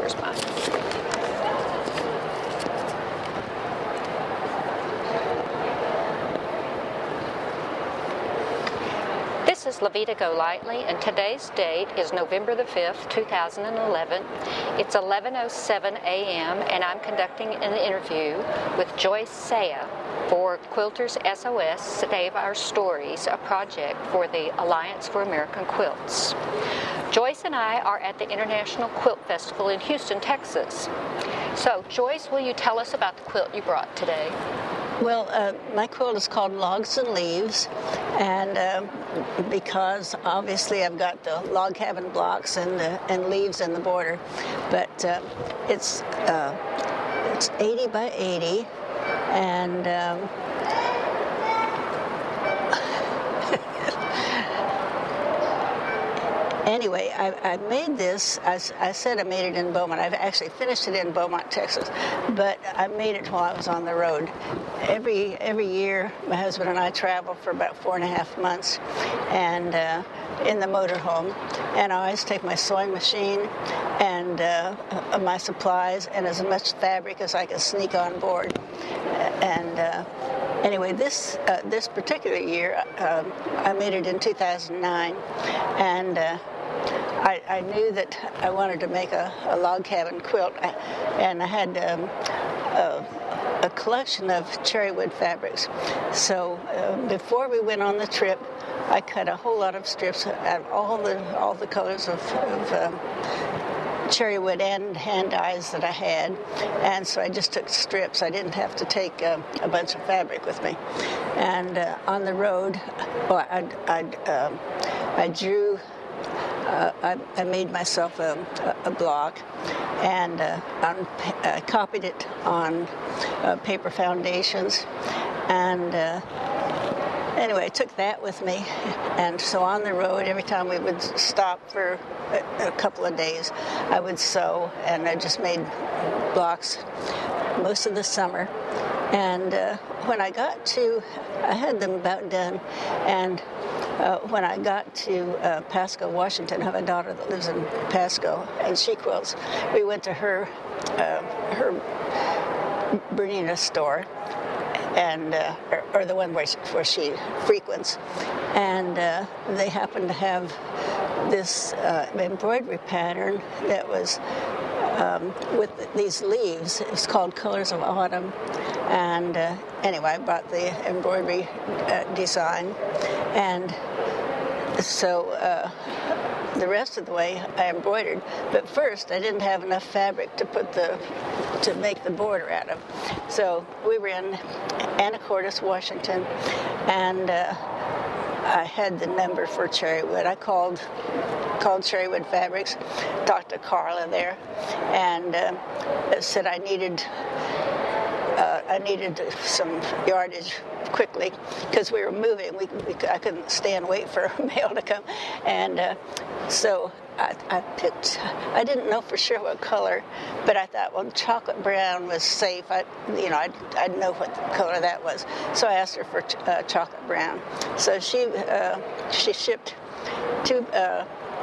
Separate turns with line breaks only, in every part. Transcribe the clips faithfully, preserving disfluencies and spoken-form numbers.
Where's mine? This is Levita Golightly, and today's date is November the fifth, two thousand eleven. It's eleven oh seven a m, and I'm conducting an interview with Joyce Saya for Quilters S O S Save Our Stories, a project for the Alliance for American Quilts. Joyce and I are at the International Quilt Festival in Houston, Texas. So, Joyce, will you tell us about the quilt you brought today?
Well, uh, my quilt is called Logs and Leaves, and uh, because obviously I've got the log cabin blocks and the, and leaves in the border, but uh, it's uh, it's eighty by eighty, and um, anyway, I, I made this, I, I said I made it in Beaumont. I've actually finished it in Beaumont, Texas, but I made it while I was on the road. Every every year, my husband and I travel for about four and a half months, and uh, in the motorhome, and I always take my sewing machine and uh, my supplies and as much fabric as I can sneak on board. And uh, anyway, this uh, this particular year, uh, I made it in two thousand nine, and uh, I, I knew that I wanted to make a, a log cabin quilt, I, and I had um, a, a collection of cherry wood fabrics. So uh, before we went on the trip, I cut a whole lot of strips out of all the all the colors of, of um, cherry wood and hand dyes that I had, and so I just took strips. I didn't have to take uh, a bunch of fabric with me. And uh, on the road, well, I I, um, I drew. Uh, I, I made myself a, a block, and uh, on, I copied it on uh, paper foundations, and uh, anyway, I took that with me, and so on the road, every time we would stop for a, a couple of days, I would sew, and I just made blocks most of the summer. And uh, when I got to, I had them about done, and uh, when I got to uh, Pasco, Washington, I have a daughter that lives in Pasco, and she quilts. We went to her, uh, her Bernina store, and uh, or, or the one where she, where she frequents, and uh, they happened to have this uh, embroidery pattern that was um, with these leaves. It's called Colors of Autumn, and uh, anyway, I bought the embroidery uh, design, and so uh, the rest of the way I embroidered, but first I didn't have enough fabric to put the to make the border out of. So we were in Anacortes, Washington, and uh, I had the number for Cherrywood. I called called Cherrywood Fabrics, talked to Carla there, and uh, said I needed uh, I needed some yardage quickly because we were moving. We, we I couldn't stay and wait for mail to come, and uh, so I, I picked. I didn't know for sure what color, but I thought, well, chocolate brown was safe. I, you know, I'd, I'd know what color that was. So I asked her for uh, chocolate brown. So she uh, she shipped two. Uh,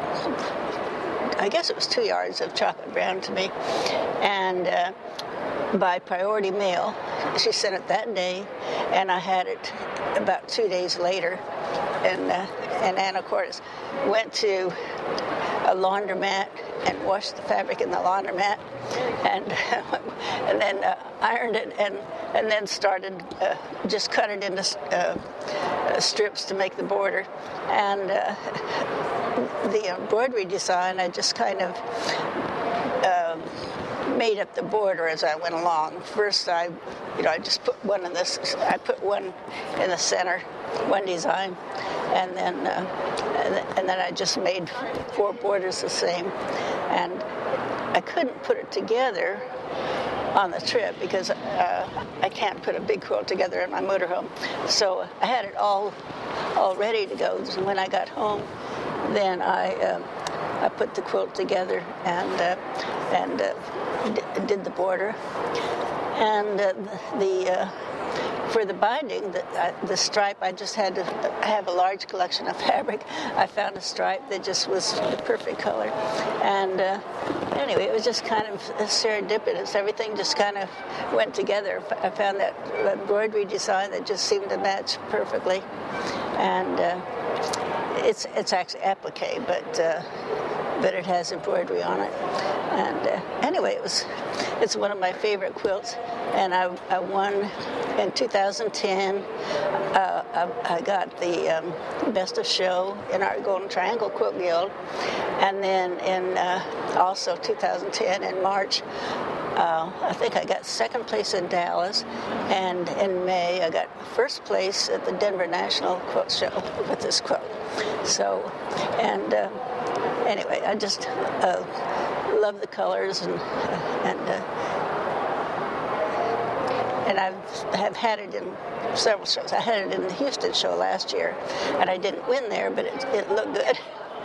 I guess it was two yards of chocolate brown to me, and uh, by priority mail. She sent it that day, and I had it about two days later in, uh, in Anacortes. Went to a laundromat and washed the fabric in the laundromat, and and then uh, ironed it, and and then started uh, just cut it into uh, strips to make the border. And uh, the embroidery design, I just kind of uh, made up the border as I went along. First, I, you know, I just put one in this. I put one in the center, one design, and then uh, and, and then I just made four borders the same. And I couldn't put it together on the trip because uh, I can't put a big quilt together in my motorhome. So I had it all all ready to go. And when I got home, then I uh, I put the quilt together, and uh, and uh, d- did the border. And uh, the uh, for the binding, the, uh, the stripe, I just had to have a large collection of fabric. I found a stripe that just was the perfect color. And uh, anyway, it was just kind of serendipitous. Everything just kind of went together. I found that embroidery design that just seemed to match perfectly. And uh, it's it's actually applique, but uh, but it has embroidery on it. And uh, anyway, it was it's one of my favorite quilts. And I, I won in two thousand ten. Uh, I, I got the um, Best of Show in our Golden Triangle Quilt Guild. And then in uh, also two thousand ten in March, uh, I think I got second place in Dallas. And in May, I got first place at the Denver National Quilt Show with this quilt. So, and uh, anyway, I just uh, love the colors and and. Uh, And I have had it in several shows. I had it in the Houston show last year, and I didn't win there, but it, it looked good.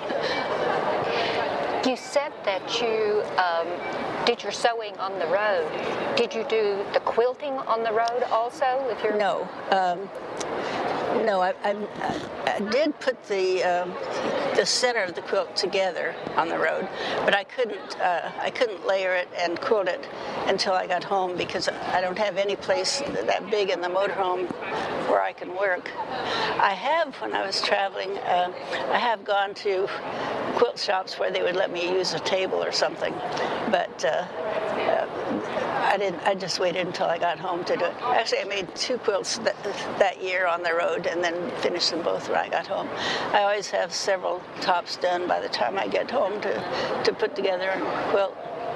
You said that you um, did your sewing on the road. Did you do the quilting on the road also with your?
No. Um, No, I, I, I did put the um, the center of the quilt together on the road, but I couldn't uh, I couldn't layer it and quilt it until I got home because I don't have any place that big in the motorhome where I can work. I have, when I was traveling, uh, I have gone to quilt shops where they would let me use a table or something, but. Uh, uh, I didn't. I just waited until I got home to do it. Actually, I made two quilts that, that year on the road, and then finished them both when I got home. I always have several tops done by the time I get home to to put together and quilt.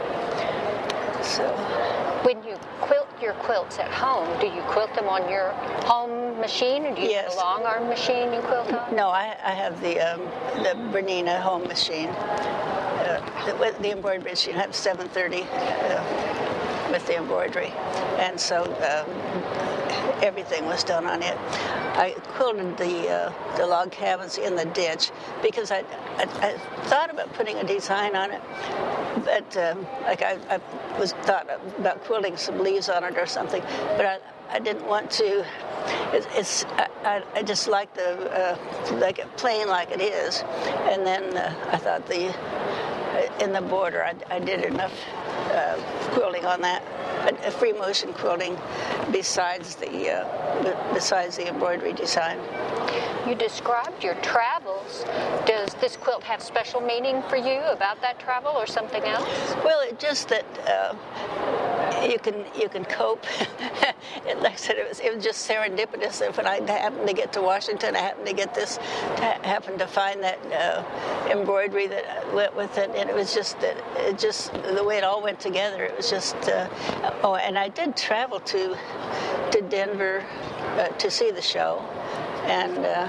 So,
when you quilt your quilts at home, do you quilt them on your home machine, or do you
yes.
have a long arm machine you quilt on?
No, I, I have the um, the Bernina home machine. Uh, the, the embroidery machine. I have seven thirty. Uh, with the embroidery, and so um, everything was done on it. I quilted the uh, the log cabins in the ditch because I, I, I thought about putting a design on it, but um, like I, I was thought about quilting some leaves on it or something, but I, I didn't want to. It, it's I, I just like the uh, like it plain like it is, and then uh, I thought the in the border I, I did enough. Uh, quilting on that, a, a free motion quilting besides the uh, besides the embroidery design.
You described your travels. Does this quilt have special meaning for you about that travel, or something else?
Well, it just that uh, you can you can cope. it, like I said, it was it was just serendipitous. If when I happened to get to Washington, I happened to get this, to happened to find that uh, embroidery that went with it, and it was just that it just the way it all went together. It was just uh, oh, and I did travel to to Denver uh, to see the show, and. Uh,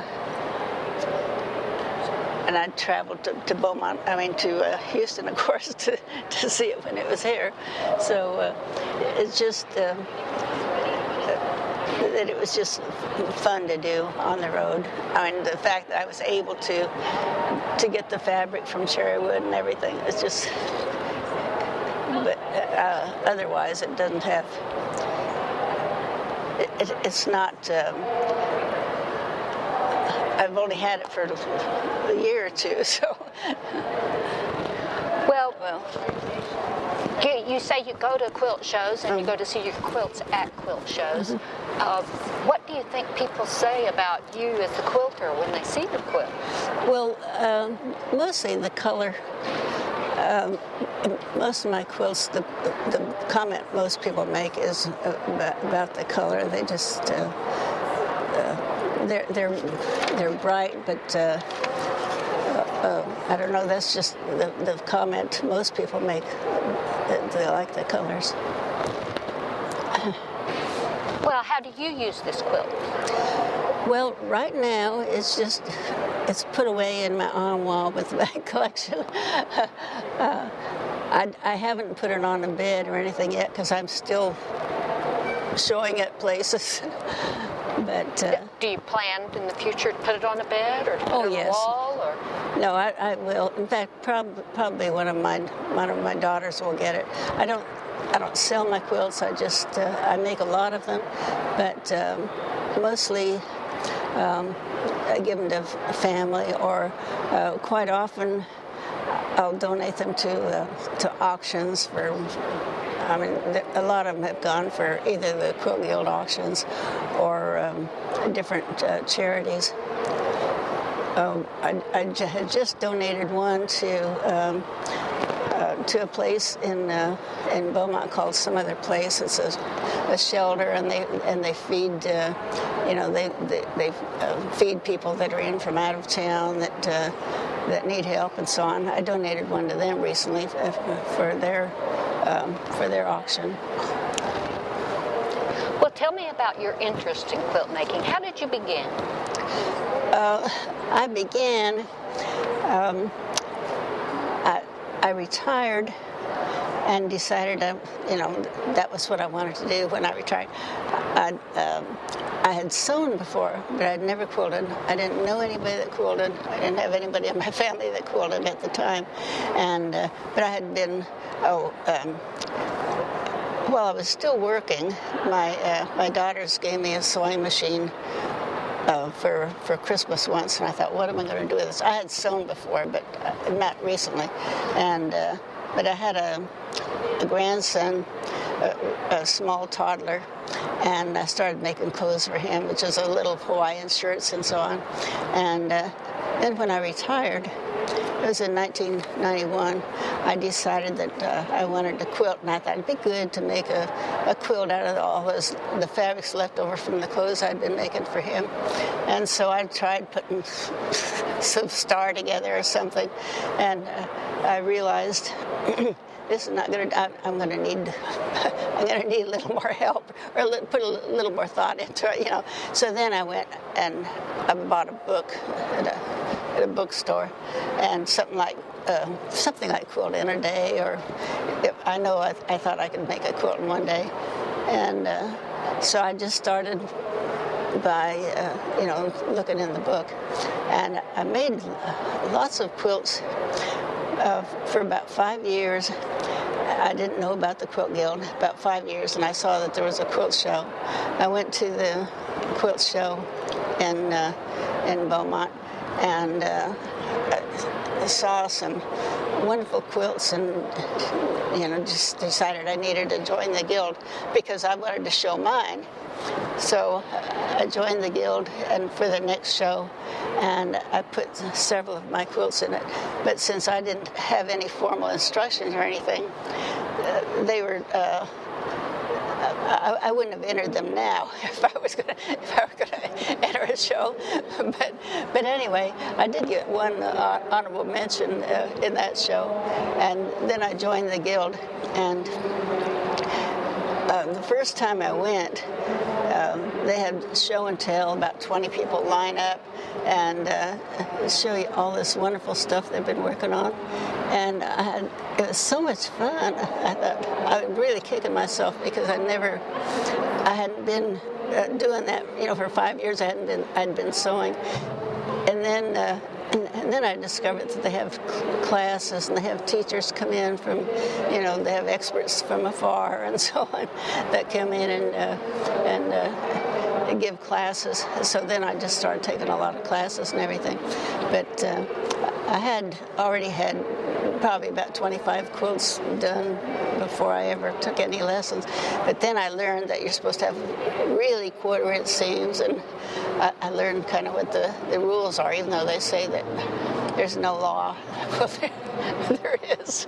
And I traveled to, to Beaumont, I mean to uh, Houston, of course, to, to see it when it was here. So uh, it's just uh, that it was just fun to do on the road. I mean, the fact that I was able to to get the fabric from cherry wood and everything, it's just. But uh, otherwise, it doesn't have. It, it, it's not. Um, I've only had it for a year or two, so.
Well,
well,
you, you say you go to quilt shows and um, you go to see your quilts at quilt shows. Mm-hmm. Uh, what do you think people say about you as a quilter when they see the quilt?
Well, um, mostly the color. Um, most of my quilts, the, the comment most people make is about, about the color. They just. Uh, uh, They're they're they're bright, but uh, uh, I don't know. That's just the, the comment most people make. That they like the colors.
Well, how do you use this quilt?
Well, right now it's just it's put away in my armoire with my collection. uh, I I haven't put it on a bed or anything yet because I'm still showing it places. But uh,
do you plan in the future to put it on a bed or to put
oh,
it on
yes.
a wall? Or?
No, I, I will. In fact, prob- probably one of my one of my daughters will get it. I don't I don't sell my quilts. I just uh, I make a lot of them, but um, mostly um, I give them to family, or uh, quite often I'll donate them to uh, to auctions for. I mean, a lot of them have gone for either the Quilt Guild auctions or um, different uh, charities. Um, I, I j- had just donated one to um, uh, to a place in uh, in Beaumont called Some Other Place. It's a, a shelter, and they and they feed uh, you know they they, they uh, feed people that are in from out of town that uh, that need help and so on. I donated one to them recently for, for their um, for their auction.
Well, tell me about your interest in quilt making. How did you begin?
Uh, I began, um, I, I retired and decided, I, you know, that was what I wanted to do when I retired. I, um, I had sewn before, but I'd never quilted. I didn't know anybody that quilted. I didn't have anybody in my family that quilted at the time. And, uh, but I had been, oh, um, while I was still working, my, uh, my daughters gave me a sewing machine Uh, for for Christmas once, and I thought, what am I going to do with this? I had sewn before, but uh, not recently, and uh, but I had a, a grandson, a, a small toddler, and I started making clothes for him, which is a little Hawaiian shirts and so on. And uh, then when I retired, it was in nineteen ninety-one, I decided that uh, I wanted to quilt, and I thought it'd be good to make a, a quilt out of all those, the fabrics left over from the clothes I'd been making for him. And so I tried putting some star together or something, and uh, I realized this is not going to. I'm going to need. I'm going to need a little more help, or a little, put a little more thought into it, you know. So then I went and I bought a book at a, at a bookstore, and something like uh, something like Quilt in a Day, or I know I, I thought I could make a quilt in one day, and uh, so I just started by uh, you know looking in the book, and I made lots of quilts uh, for about five years. I didn't know about the Quilt Guild about five years, and I saw that there was a quilt show. I went to the quilt show in uh, in Beaumont, and uh, I saw some wonderful quilts, and you know, just decided I needed to join the guild because I wanted to show mine. So I joined the guild, and for the next show, and I put several of my quilts in it. But since I didn't have any formal instructions or anything, uh, they were. Uh, I, I wouldn't have entered them now if I was going to if I were going to enter a show. But but anyway, I did get one uh, honorable mention uh, in that show, and then I joined the guild. And uh, the first time I went, um, they had show and tell, about twenty people line up and uh, show you all this wonderful stuff they've been working on. And I had, it was so much fun. I thought I was really kicking myself because I never, I hadn't been uh, doing that, you know, for five years. I hadn't been, I'd been sewing, and then, uh, and, and then I discovered that they have classes and they have teachers come in from, you know, they have experts from afar and so on that come in and uh, and. Uh, give classes. So then I just started taking a lot of classes and everything. But uh, I had already had probably about twenty-five quilts done before I ever took any lessons. But then I learned that you're supposed to have really quarter-inch seams, and I, I learned kind of what the, the rules are, even though they say that there's no law. Well, there, there is.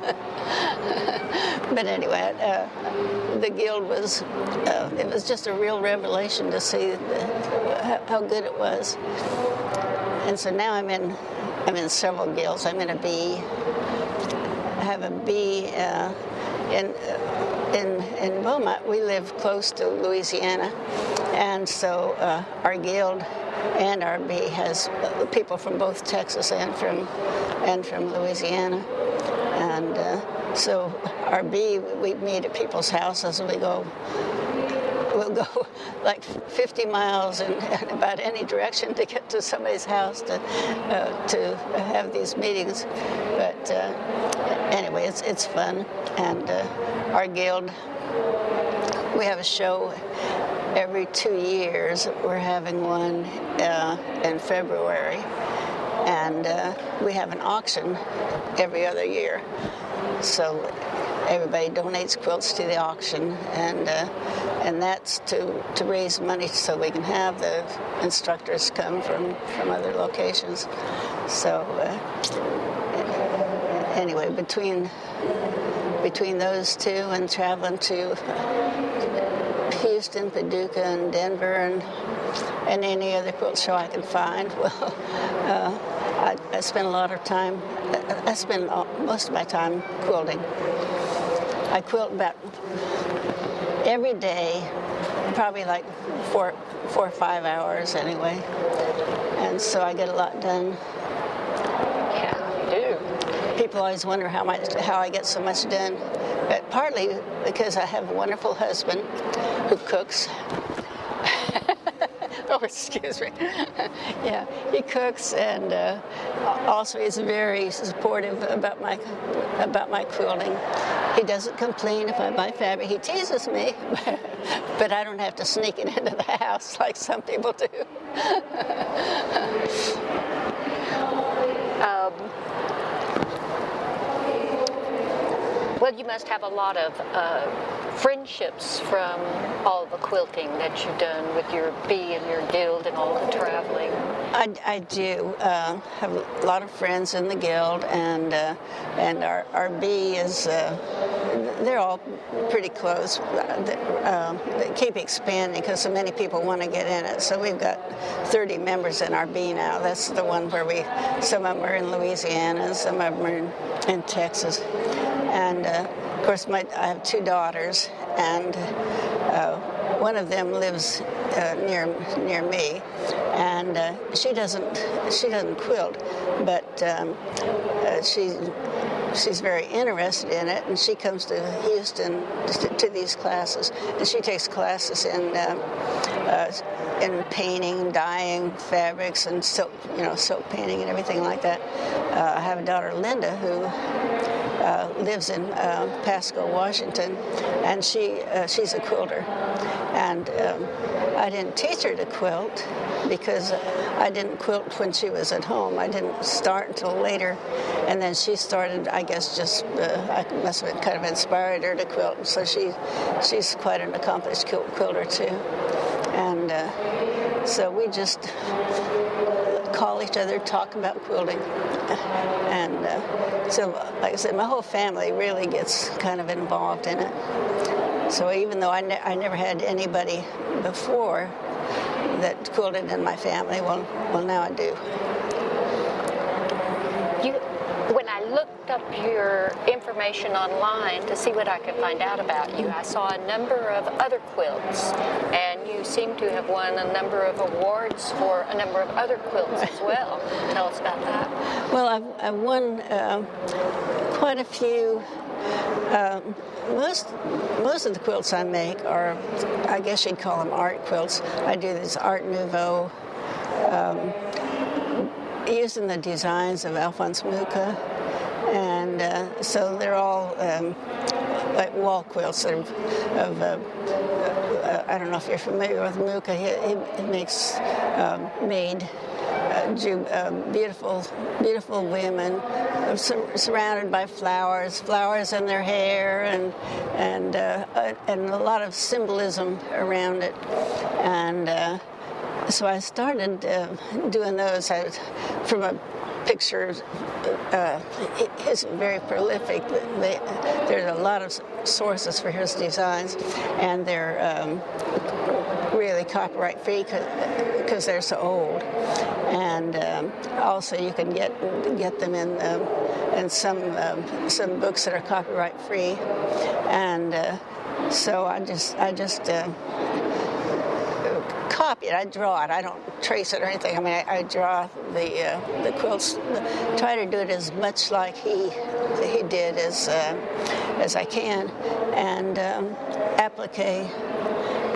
But anyway, uh, the guild was, uh, it was just a real revelation to see the, how, how good it was. And so now I'm in, I'm in several guilds. I'm in a bee. I have a bee uh, in, in, in Beaumont. We live close to Louisiana, and so uh, our guild and our bee has people from both Texas and from and from Louisiana, and uh, so our bee, we meet at people's houses. We go we'll go like fifty miles in, in about any direction to get to somebody's house to uh, to have these meetings. But uh, anyway, it's it's fun, and uh, our guild, we have a show every two years. We're having one uh, in February, and uh, we have an auction every other year. So everybody donates quilts to the auction, and uh, and that's to, to raise money so we can have the instructors come from, from other locations. So uh, anyway, between between those two and traveling to Houston, Paducah, and Denver, and and any other quilt show I can find, well, uh, I, I spend a lot of time. I spend most of my time quilting. I quilt about every day, probably like four, four or five hours anyway, and so I get a lot done.
Yeah, you do.
People always wonder how much, how I get so much done, but partly because I have a wonderful husband who cooks. Oh, excuse me. Yeah, he cooks, and uh, also he's very supportive about my about my quilting. He doesn't complain if I buy fabric. He teases me, but I don't have to sneak it into the house like some people do.
um, well, you must have a lot of uh, friendships from all the quilting that you've done with your bee and your guild and all the traveling.
I, I do uh, have a lot of friends in the guild, and uh, and our, our bee is, uh, they're all pretty close. Uh, they keep expanding because so many people want to get in it. So we've got thirty members in our bee now. That's the one where we, some of them are in Louisiana, some of them are in, in Texas. And uh, of course, my, I have two daughters, and uh, one of them lives uh, near near me, and uh, she doesn't she doesn't quilt, but um, uh, she she's very interested in it, and she comes to Houston to, to these classes, and she takes classes in uh, uh, in painting, dyeing fabrics, and silk, you know, silk painting and everything like that. Uh, I have a daughter, Linda, who Uh, lives in uh, Pasco, Washington, and she uh, she's a quilter. And um, I didn't teach her to quilt because I didn't quilt when she was at home. I didn't start until later, and then she started. I guess just uh, I must have kind of inspired her to quilt. So she she's quite an accomplished quilter too, and uh, so we just call each other, talk about quilting. And uh, so, like I said, my whole family really gets kind of involved in it. So even though I, ne- I never had anybody before that quilted in my family, well, well, now I do.
You, when I looked up your information online to see what I could find out about you, I saw a number of other quilts, and you seem to have won a number of awards for a number of other quilts as well. Tell us about that.
Well, I've, I've won uh, quite a few. Um, most most of the quilts I make are, I guess you'd call them art quilts. I do this Art Nouveau, um, using the designs of Alphonse Mucha, and uh, so they're all um, like wall quilts of, of uh, uh, I don't know if you're familiar with Mucha. He, he, he makes um, made uh, ju- uh, beautiful, beautiful women uh, sur- surrounded by flowers, flowers in their hair, and and uh, uh, and a lot of symbolism around it, and. Uh, So I started uh, doing those I, from a picture. Uh, he's very prolific. They, there's a lot of sources for his designs, and they're um, really copyright free because they're so old. And um, also, you can get get them in um, in some um, some books that are copyright free. And uh, so I just I just. Uh, copy it. I draw it. I don't trace it or anything. I mean, I, I draw the uh, the quilts. Try to do it as much like he he did as uh, as I can, and um, applique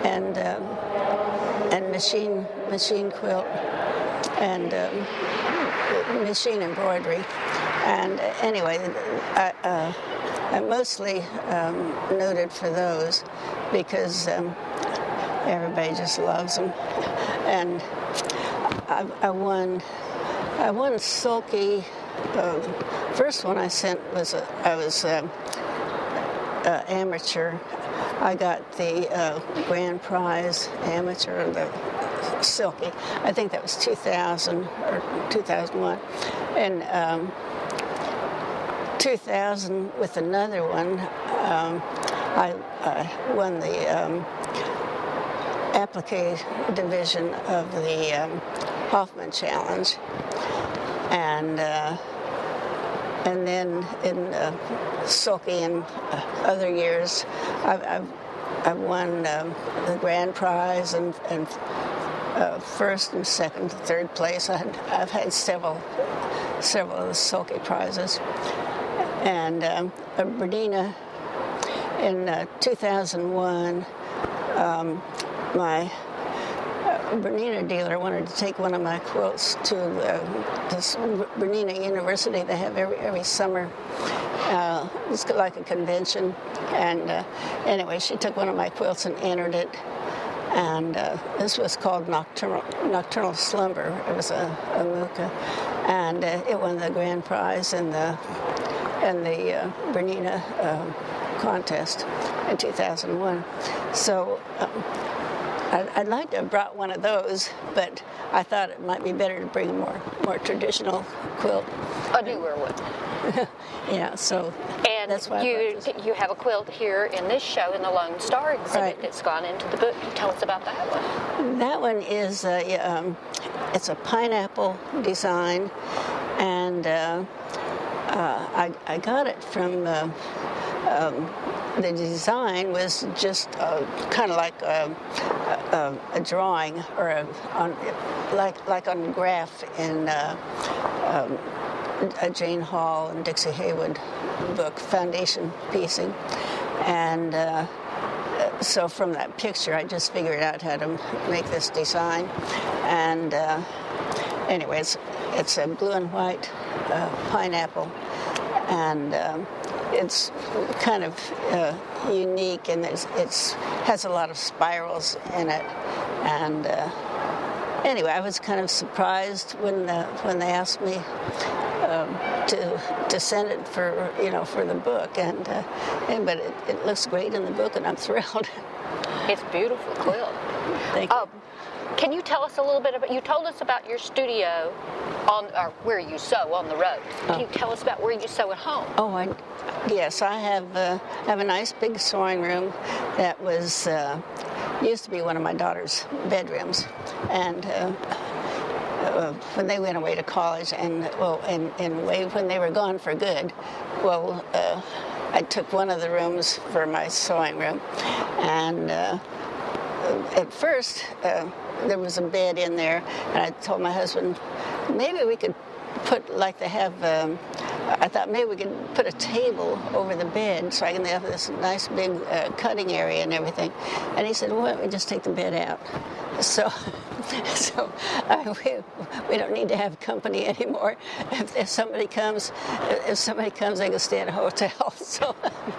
and um, and machine machine quilt, and um, machine embroidery. And uh, anyway, I, uh, I'm mostly um, noted for those because um, everybody just loves them. And I, I won, I won Sulky. Uh, first one I sent was a, I was uh, uh, amateur. I got the uh, grand prize amateur, the Silky. I think that was two thousand or two thousand one, and um, two thousand with another one. Um, I uh, won the um, applique division of the um, Hoffman Challenge, and uh, and then in uh, Sulky and uh, other years, I've, I've, I've won um, the grand prize and, and uh, first and second, third place. I had, I've had several several of the Sulky prizes, and um, uh, Bernina in uh, two thousand one. Um, my uh, Bernina dealer wanted to take one of my quilts to uh, this Bernina University they have every every summer. Uh, it's like a convention, and uh, anyway, she took one of my quilts and entered it. And uh, this was called Nocturnal, Nocturnal Slumber. It was a, a muka, and uh, it won the grand prize in the in the uh, Bernina uh, contest in two thousand one. So. Um, I'd like to have brought one of those, but I thought it might be better to bring a more more traditional quilt.
A newer one.
Yeah, so
and
that's why
you you have a quilt here in this show in the Lone Star exhibit
right.
that's gone into the book. Tell us about that one.
That one is uh, um, it's a pineapple design, and uh, uh, I I got it from. Uh, um, The design was just uh, kind of like a, a, a drawing, or a, on, like like on a graph in uh, um, a Jane Hall and Dixie Haywood book, Foundation Piecing, and uh, so from that picture, I just figured out how to make this design. And uh, anyway, it's, it's a blue and white uh, pineapple, and. Um, It's kind of uh, unique, and it's, it's has a lot of spirals in it. And uh, anyway, I was kind of surprised when uh, when they asked me um, to to send it for you know for the book, and, uh, and but it, it looks great in the book, and I'm thrilled.
It's a beautiful quilt.
Thank you.
Um, can you tell us a little bit about? You told us about your studio on or where you sew on the road. Can
Oh.
you tell us about where you sew at home?
Oh, I, yes, I have uh, have a nice big sewing room that was uh, used to be one of my daughter's bedrooms, and uh, uh, when they went away to college, and well, and, and way when they were gone for good, well, uh, I took one of the rooms for my sewing room, and uh, at first uh, there was a bed in there, and I told my husband, maybe we could put, like they have, um, I thought maybe we could put a table over the bed so I can have this nice big uh, cutting area and everything. And he said, well, why don't we just take the bed out? So, so uh, we, we don't need to have company anymore. If, if somebody comes, if somebody comes, they can stay at a hotel. So,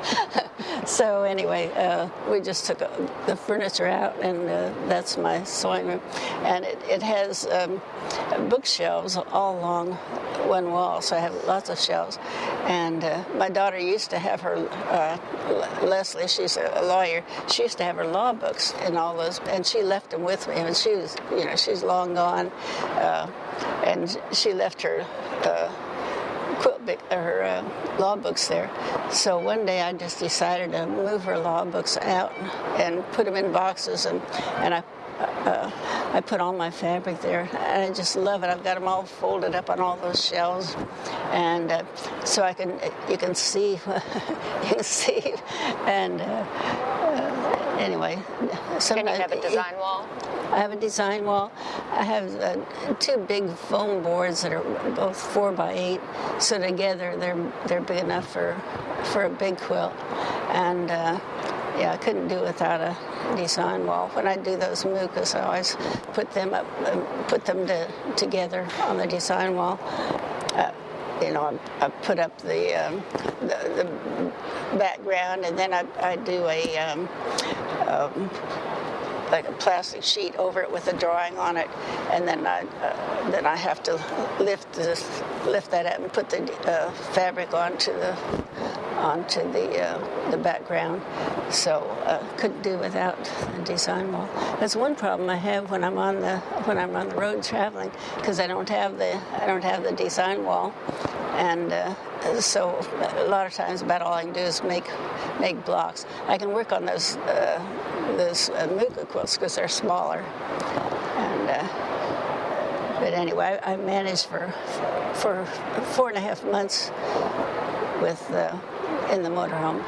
so anyway, uh, we just took uh, the furniture out, and uh, that's my sewing room. And it, it has um, bookshelves all along one wall, so I have lots of shelves. And uh, my daughter used to have her, uh, Leslie, she's a lawyer, she used to have her law books in all those, and she left them with me. And she was, you know, she's long gone, uh, and she left her uh, quilt, her uh, law books there. So one day I just decided to move her law books out and put them in boxes, and, and I Uh, I put all my fabric there, and I just love it. I've got them all folded up on all those shelves, and uh, so I can, you can see, you can see, and uh, uh, anyway.
Can you have a design wall?
I have a design wall. I have uh, two big foam boards that are both four by eight, so together they're they're big enough for for a big quilt, and. Uh, yeah, I couldn't do without a design wall. When I do those mucas, I always put them up, um, put them to, together on the design wall. Uh, you know, I, I put up the, um, the the background, and then I, I do a um, um, like a plastic sheet over it with a drawing on it, and then I uh, then I have to lift this, lift that up and put the uh, fabric onto the onto the uh, the background. So uh, couldn't do without a design wall. That's one problem I have when I'm on the when I'm on the road traveling, because I don't have the I don't have the design wall, and uh, so a lot of times about all I can do is make make blocks. I can work on those uh, those uh, muka quilts because they're smaller, and uh, but anyway, I, I managed for for four and a half months with uh, in the motorhome.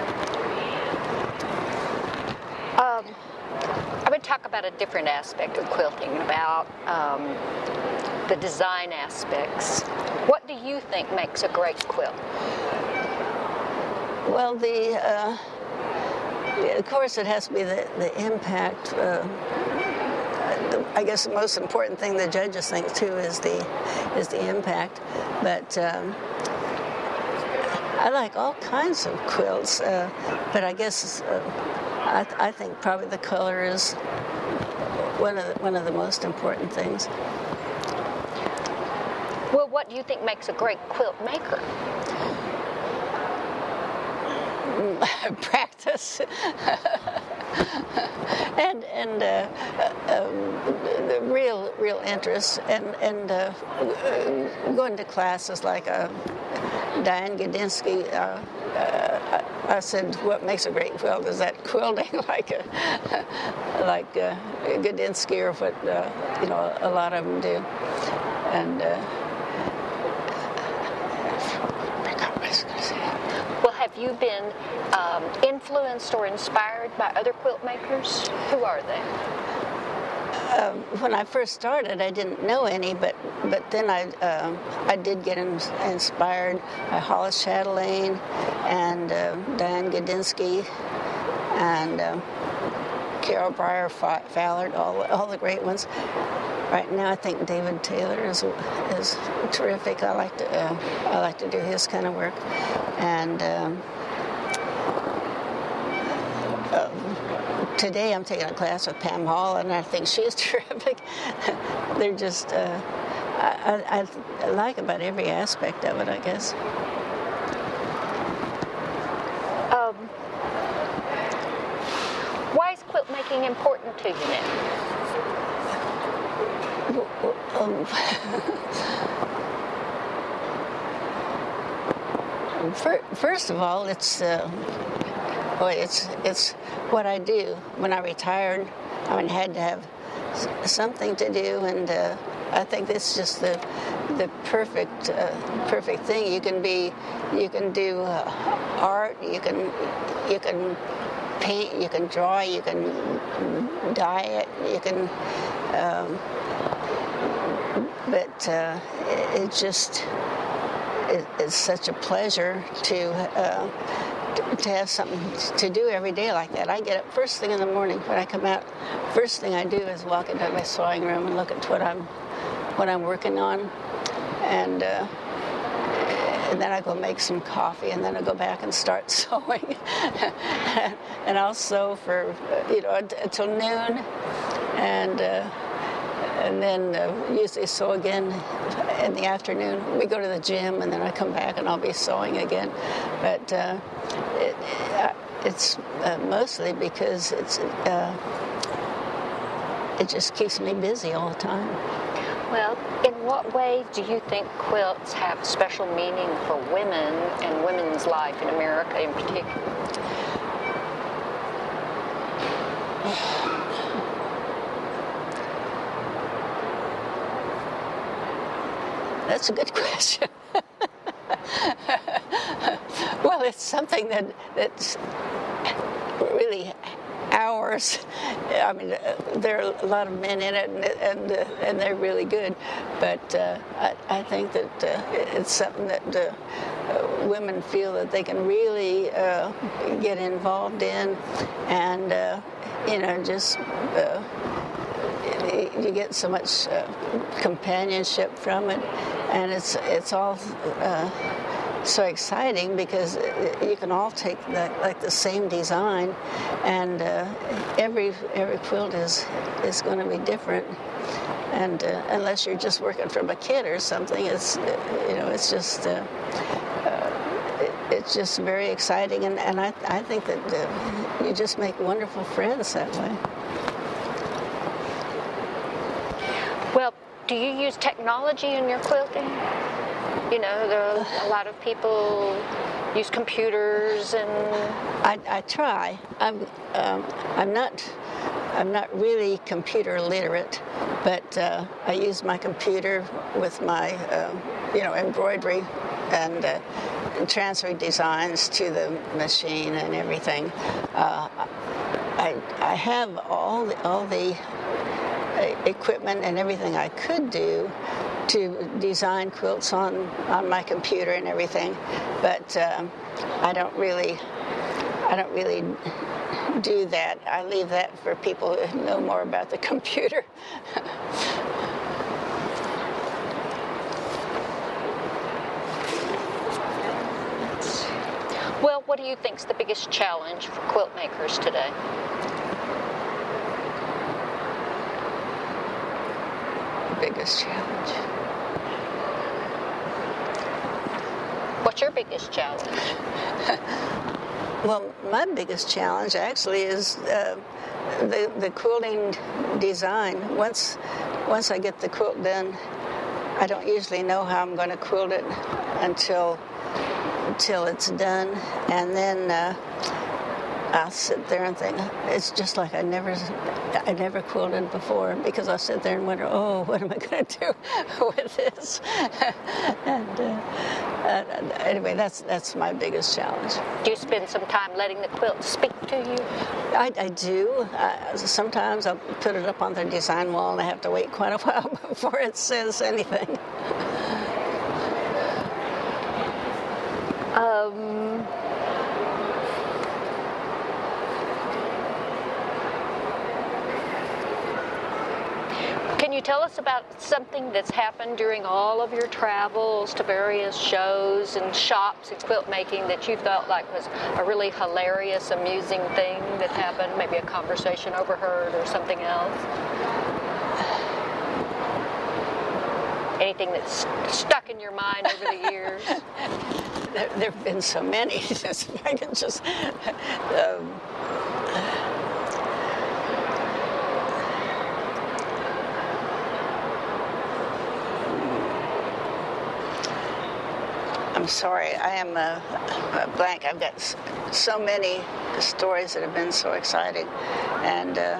Um, I would talk about a different aspect of quilting, about um, the design aspects. What do you think makes a great quilt?
Well, the uh, of course it has to be the, the impact. Uh, the, I guess the most important thing the judges think too is the is the impact. But um, I like all kinds of quilts, uh, but I guess uh, I, th- I think probably the color is one of the, one of the most important things.
Well, what do you think makes a great quilt maker?
Practice and and uh, uh, um, the real real interest, and and uh, going to classes like uh, Diane Gudinski. Uh, uh, I said, what makes a great quilt is that quilting like a, like uh, Gudinski, or what uh, you know a lot of them do, and. Uh,
Well, have you been um, influenced or inspired by other quilt makers? Who are they?
Um, when I first started, I didn't know any, but but then I uh, I did get in, inspired by Hollis Chatelaine and uh, Diane Gudinski and uh, Carol Breyer Fallard, all all the great ones. Right now, I think David Taylor is is terrific. I like to uh, I like to do his kind of work, and um, uh, today I'm taking a class with Pam Hall, and I think she's terrific. They're just uh, I, I, I like about every aspect of it, I guess.
Um, why is quilt making important to you now?
Um, first of all, it's uh, boy, it's it's what I do. When I retired, I mean, had to have something to do, and uh, I think it's just the the perfect uh, perfect thing. You can be, you can do uh, art. You can you can paint. You can draw. You can dye it. You can. Um, But uh, it, it just it, it's such a pleasure to uh, to have something to do every day like that. I get up first thing in the morning when I come out. First thing I do is walk into my sewing room and look at what I'm what I'm working on, and uh, and then I go make some coffee, and then I go back and start sewing, and I'll sew for you know until noon, and. Uh, And then uh, usually sew again in the afternoon. We go to the gym, and then I come back and I'll be sewing again. But uh, it, it's uh, mostly because it's uh, it just keeps me busy all the time.
Well, in what ways do you think quilts have special meaning for women and women's life in America in particular?
That's a good question. Well, it's something that that's really ours. I mean, uh, there are a lot of men in it, and and, uh, and they're really good. But uh, I, I think that uh, it's something that uh, women feel that they can really uh, get involved in, and uh, you know, just uh, you get so much uh, companionship from it, and it's it's all uh, so exciting because you can all take the, like the same design, and uh, every every quilt is is going to be different. And uh, unless you're just working from a kit or something, it's you know it's just uh, uh, it, it's just very exciting, and, and I I think that uh, you just make wonderful friends that way.
Well, do you use technology in your quilting? You know, there are a lot of people use computers, and
I, I try. I'm um, I'm not. I'm not really computer literate, but uh, I use my computer with my, uh, you know, embroidery and uh, transfer designs to the machine and everything. Uh, I, I have all the, all the equipment and everything I could do to design quilts on, on my computer and everything, but um, I don't really, I don't really do that. I leave that for people who know more about the computer.
Well, what do you think is the biggest challenge for quilt makers today?
The biggest challenge.
What's your biggest challenge?
Well, my biggest challenge actually is uh, the the quilting design. Once once I get the quilt done, I don't usually know how I'm going to quilt it until until it's done, and then uh, I'll sit there and think it's just like I never I never quilted before, because I'll sit there and wonder, oh, what am I going to do with this? and uh, uh, anyway, that's that's my biggest challenge.
Do you spend some time letting the quilt speak to you?
I, I do. Uh, sometimes I'll put it up on the design wall, and I have to wait quite a while before it says anything.
Um, can you tell us about something that's happened during all of your travels to various shows and shops and quilt making that you felt like was a really hilarious, amusing thing that happened? Maybe a conversation overheard or something else? Anything that's stuck in your mind over the years?
There have been so many. If I can just. Um, I'm sorry, I am a, a blank. I've got so many stories that have been so exciting, and uh,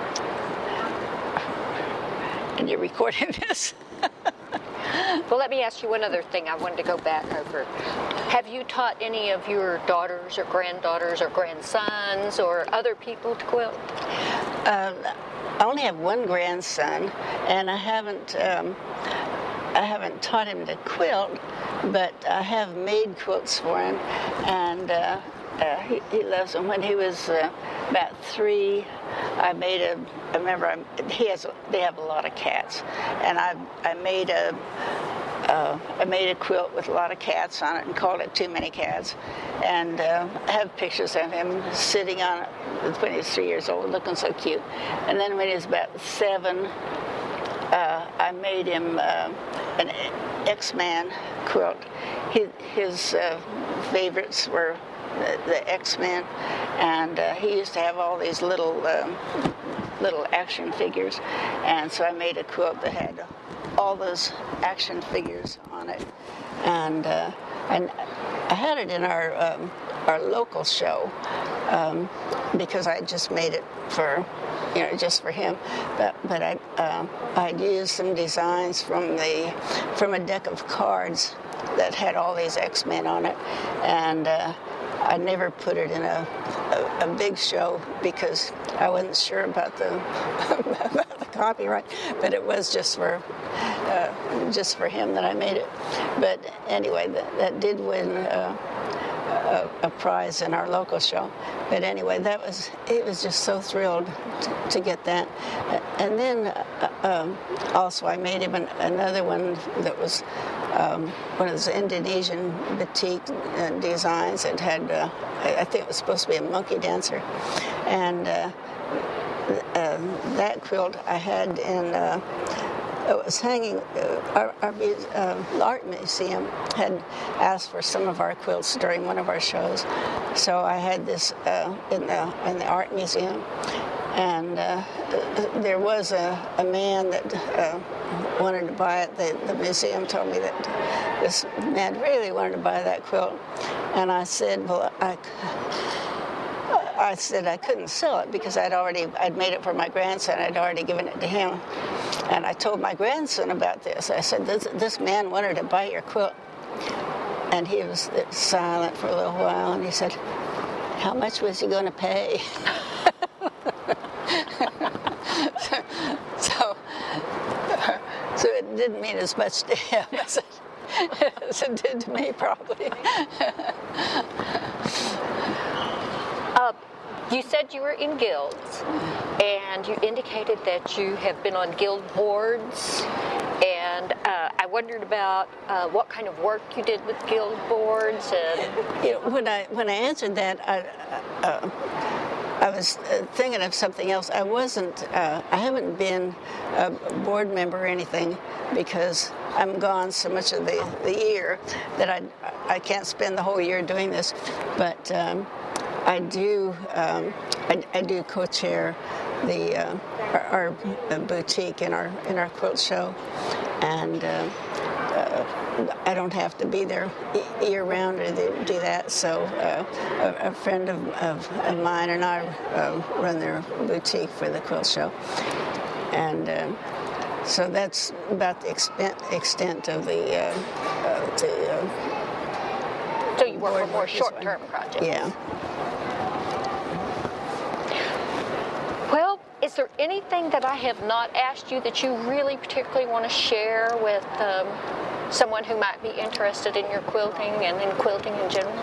and you're recording this.
Well, let me ask you one other thing I wanted to go back over. Have you taught any of your daughters or granddaughters or grandsons or other people to quilt?
Um, I only have one grandson, and I haven't um, I haven't taught him to quilt, but I have made quilts for him, and uh, uh, he, he loves them. When he was uh, about three, I made a. I remember I, he has. They have a lot of cats, and I I made a. Uh, I made a quilt with a lot of cats on it and called it Too Many Cats, and uh, I have pictures of him sitting on it when he was three years old, looking so cute. And then when he was about seven, uh, I made him uh, an X-Man quilt. His, his uh, favorites were the, the X-Men, and uh, he used to have all these little um, little action figures, and so I made a quilt that had all those action figures on it, and uh, and I had it in our um, our local show um, because I just made it for you know just for him, but but I uh, I'd used some designs from the from a deck of cards that had all these X-Men on it, and uh, I never put it in a, a a big show because I wasn't sure about the about the copyright, but it was just for uh, just for him that I made it. But anyway, that, that did win uh, a, a prize in our local show. But anyway, that was, it was just so thrilled to, to get that. And then uh, um, also I made him an, another one that was um, one of those Indonesian batik uh, designs. It had, uh, I think it was supposed to be a monkey dancer. And uh, uh, that quilt I had in, uh, it was hanging, uh, our, our uh, art museum had asked for some of our quilts during one of our shows. So I had this uh, in, the, in the art museum. And uh, there was a, a man that uh, wanted to buy it. The, the museum told me that this man really wanted to buy that quilt. And I said, well, I, I said I couldn't sell it because I'd already, I'd made it for my grandson. I'd already given it to him. And I told my grandson about this. I said, this, this man wanted to buy your quilt. And he was silent for a little while. And he said, how much was he going to pay? so, so it didn't mean as much to him as it, as it did to me, probably.
uh, you said you were in guilds, and you indicated that you have been on guild boards, and uh, I wondered about uh, what kind of work you did with guild boards. And
you know, when I when I answered that, I. Uh, I was thinking of something else. I wasn't, uh, I haven't been a board member or anything because I'm gone so much of the, the year that I, I can't spend the whole year doing this. But um, I do, um, I, I do co-chair the uh, our, our boutique in our in our quilt show, and. Uh, Uh, I don't have to be there year-round to do that, so uh, a, a friend of, of, of mine and I uh, run their boutique for the quilt show, and uh, so that's about the extent, extent of the, uh, uh, the uh,
so you work for more short-term projects.
Yeah.
Well, is there anything that I have not asked you that you really particularly want to share with um, someone who might be interested in your quilting and in quilting in general?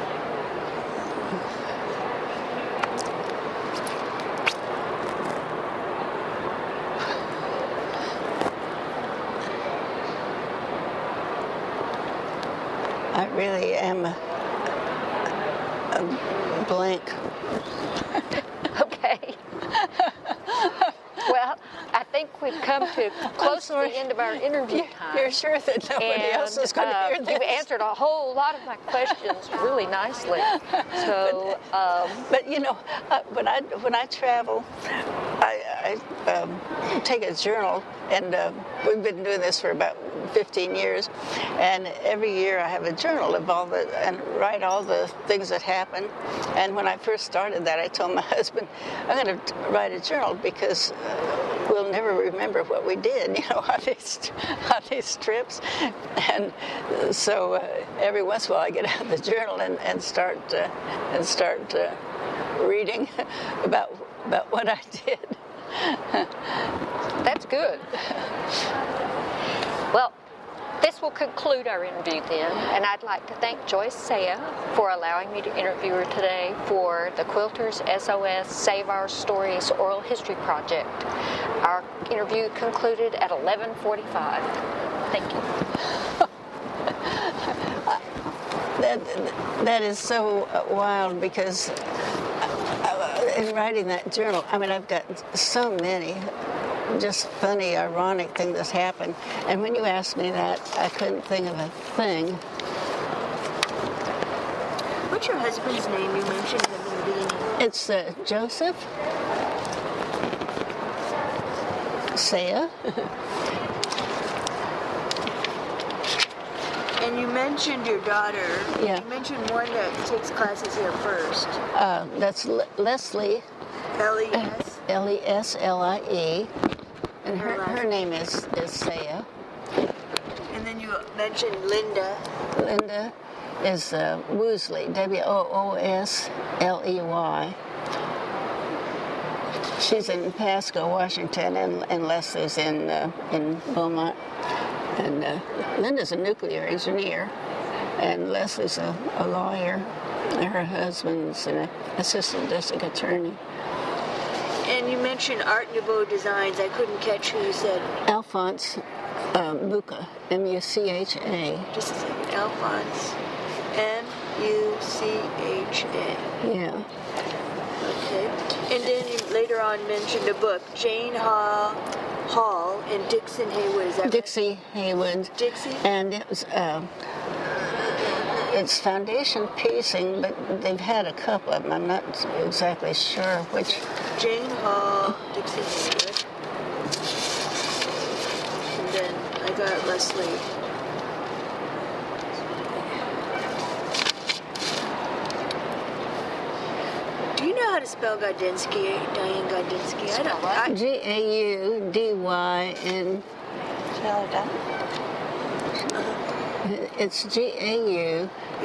I really am a, a blank.
Okay. Well, I think we've come to close to the end of our interview time.
You're sure that nobody
and,
else is going to
uh,
hear this?
You've answered a whole lot of my questions really nicely. So,
but,
um,
but you know, uh, when I when I travel, I, I um, take a journal, and uh, we've been doing this for about fifteen years, and every year I have a journal of all the and write all the things that happen. And when I first started that, I told my husband, I'm going to write a journal because uh, we'll never remember what we did, you know, on these on these trips. And so uh, every once in a while I get out the journal and and start uh, and start uh, reading about about what I did.
That's good. Well, this will conclude our interview then, and I'd like to thank Joyce Saya for allowing me to interview her today for the Quilters S O S Save Our Stories Oral History Project. Our interview concluded at eleven forty-five. Thank you.
That, that is so wild because in writing that journal, I mean, I've got so many just funny, ironic things that's happened. And when you asked me that, I couldn't think of a thing.
What's your husband's name? You mentioned him in the beginning.
It's uh, Joseph Saya.
And you mentioned your daughter.
Yeah.
You mentioned one that takes classes here first.
Uh, that's Le- Leslie.
L E S?
L E S L I E. And her,
Her last
her name is, is Saya.
And then you mentioned Linda.
Linda is uh, Woosley, W O O S L E Y. She's in Pasco, Washington, and, and Leslie's in uh, in Beaumont. And uh, Linda's a nuclear engineer, and Leslie's a, a lawyer. And her husband's an assistant district attorney.
And you mentioned Art Nouveau Designs. I couldn't catch who you said.
Alphonse uh, Mucha, M U C H A.
Just a second. Alphonse, M U C H A.
Yeah.
Okay. And then you later on mentioned a book, Jane Hall, Hall and Dixon Haywood. Is that
Dixie
right?
Haywood.
Dixie?
And it was, uh, it's foundation piecing, but they've had a couple of them. I'm not exactly sure which.
Jane Hall, Dixie Haywood. And then I got Leslie. Do you know how to spell Gaudinsky, Diane Gaudinsky? I don't. I,
G A U D Y N.
Spell it out.
It's G A U